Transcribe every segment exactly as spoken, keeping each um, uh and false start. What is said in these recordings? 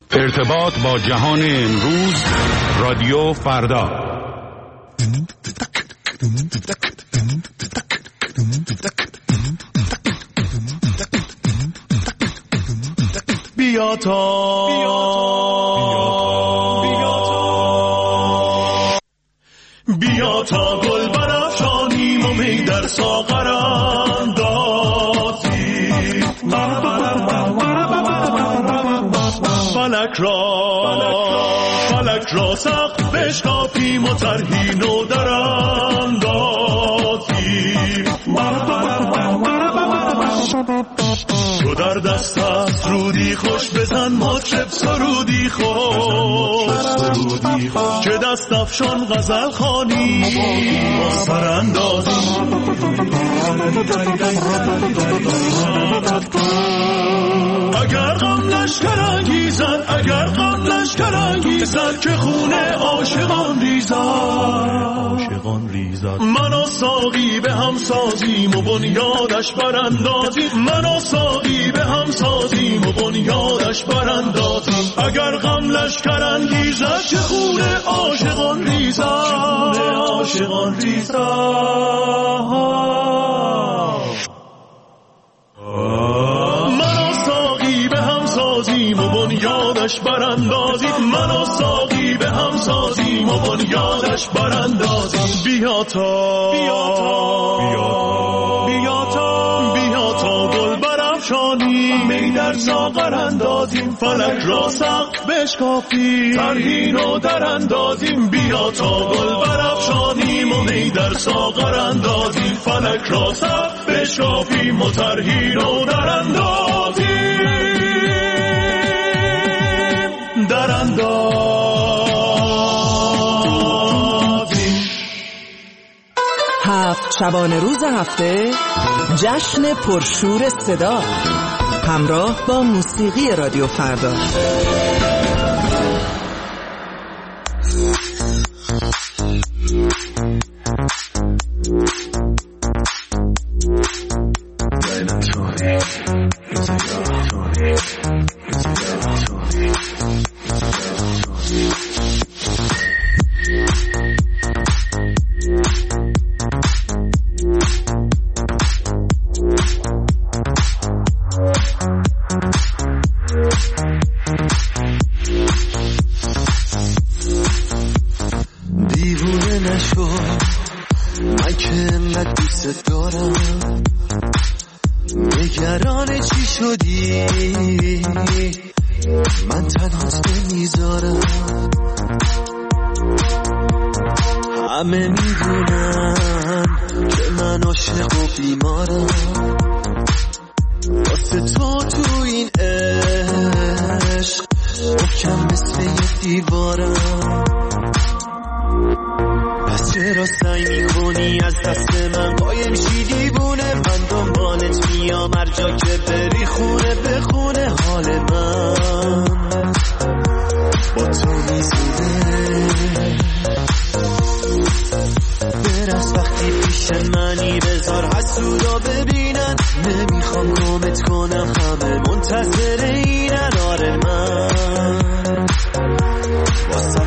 ارتباط با جهان امروز، رادیو فردا. بیا تا بیا تا گل برافشانیم و می در ساغر اندازیم، فلک را فلک را سقف بشکافیم و طرحی نو در اندازیم. تو در دست است رودی خوش، بزن مطرب سرودی خوش، که دست افشان غزل خوانی با سراندازی. اگر غم لشکر انگیزد، اگر غم لشکر انگیزد، که خون عاشقان ریزد، عاشقان ریزد. من و ساقی به هم سازیم و بنیادش براندازیم، من و ساقی به هم سازیم و بنیادش براندازیم. اگر غم لشکر انگیزد، که خون عاشقان ریزد، عاشقان ریزد. و بنیادش براندازیم، من و ساقی به هم سازیم و بنیادش براندازیم. بیا تا بیا تا بیا تا بیا تا گل برافشانیم، می در ساغر اندازیم، فلک را سقف بشکافیم، طرحی نو در اندازیم. بیا تا گل برافشانیم و می در ساغر اندازیم، فلک را سقف بشکافیم و طرحی نو در اندازیم، در اندازیم. هفت شبانه روز هفته جشن پرشور صدا همراه با موسیقی رادیو فردا. منتظر این نداره من واسه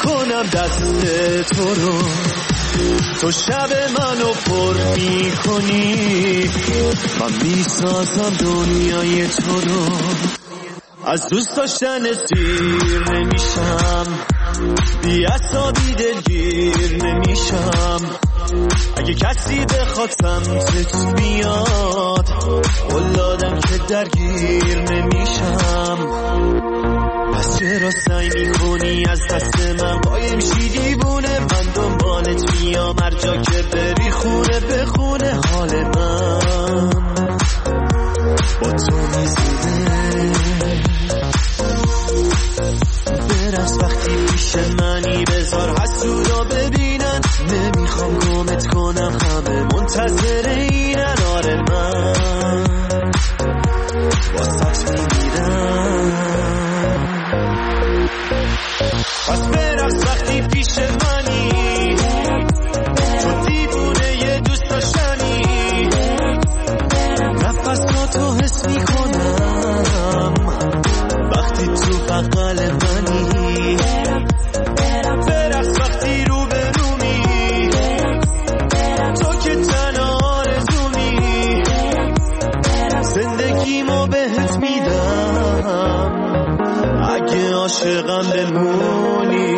میکنم دست تو رو، تو شب منو پر میکنی، من میسازم دنیای تو رو. از دوست داشتن سیر نمیشم، بی عصابی دلگیر نمیشم، اگه کسی بخواد سمتت بیاد قلادم که درگیر نمیشم. پس چرا سعی میکنی از دست من قایم شی دیوونه؟ من دنبالت میام هر جا که بری، خونه به خونه حال من با تو میزونه. برس وقتی پیش منی، بذار حسودا ببینن، نمیخوام گمت کنم، همه منتظر اینن. آره من واسط میمیرم. پس برس وقتی پیش منی، تو دیوونه یه دوست داشتنی، نفساتو حس میکنم وقتی تو بغل منی. برس وقتی رو به رومی، تو که تنها آرزومی، زندگیمو بهت میدم اگه عاشقم بمونی.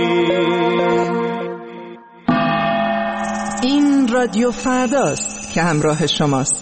این رادیو فرداست که همراه شماست.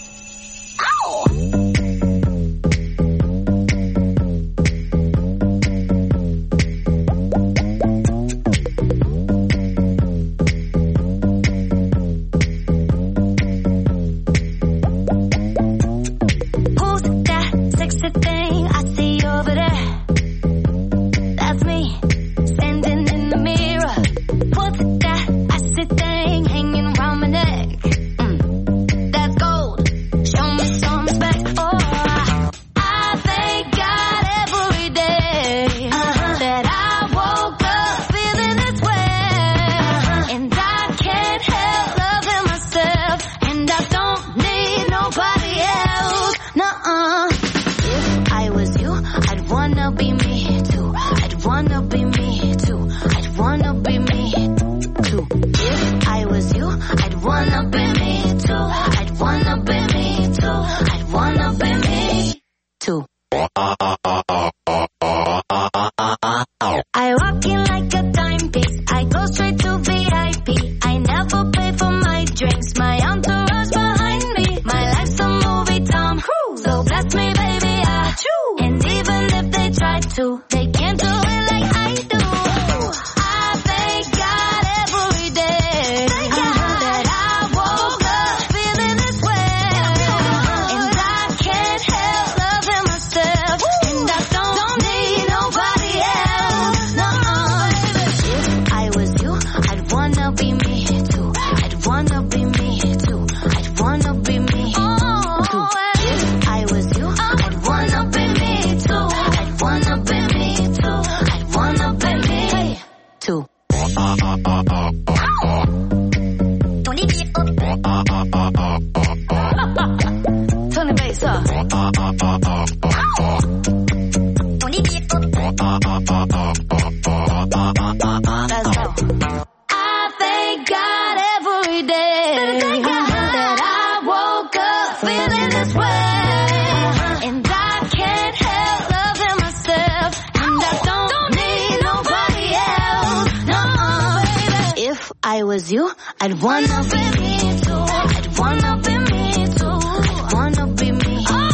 I was you, I'd wanna be me too. I'd wanna be me too. I'd wanna be me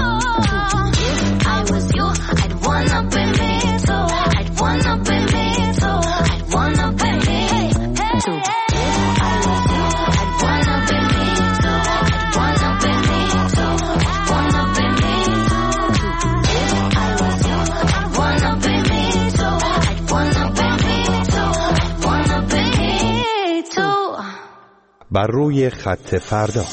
too. If I was you, I'd wanna be me too. I'd wanna be me too. I'd wanna be me too. If I was you, I'd wanna be me too. I'd wanna be me too. I'd wanna be me too. If I was you, I'd wanna be me too. I'd wanna be me too. I'd wanna be me too. بر روی خط فردا.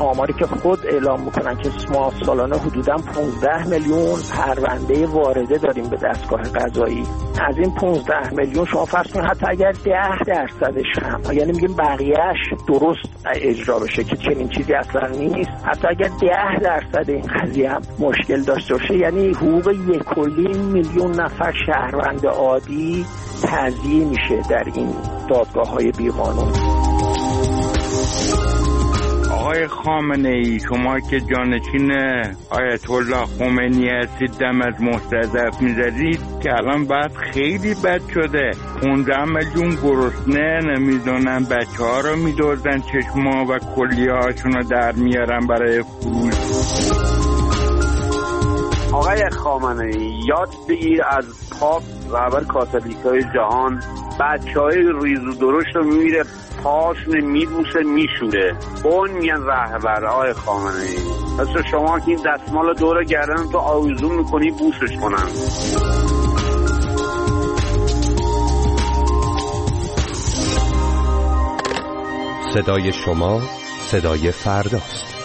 آماری که خود اعلام میکنن که ما سالانه حدوداً پانزده میلیون پرونده وارده داریم به دستگاه قضایی. از این پانزده میلیون شما فرض کنید حتی اگر ده درصدش هم، یعنی میگیم بقیهش درست اجرا بشه که چنین چیزی اصلا نیست، حتی اگر ده درصد این قضیه هم مشکل داشته باشه، یعنی حقوق یک و نیم میلیون نفر شهروند عادی تضییع میشه در این دادگاه‌های بیقانون. آقای خامنه ای، شما که جانشین آیت الله خمینی هستید، دم از مستضعف میزدید که الان بعد خیلی بد شده. پونزده میلیون گرسنه، نمیدونن بچه ها رو میدوزن، چشما و کلیه هاشون رو در میارن برای فروش. آقای خامنه ای، یاد بگیر از پاپ رهبر کاتولیکای جهان، بچه های ریز و درشت رو میمیره پاشون میبوسه میشوره، اون میگن رهبر. آقای خامنه ای، پس شما که این دستمال رو دور گردن تو آویزون میکنی بوسش کنن. صدای شما صدای فرداست.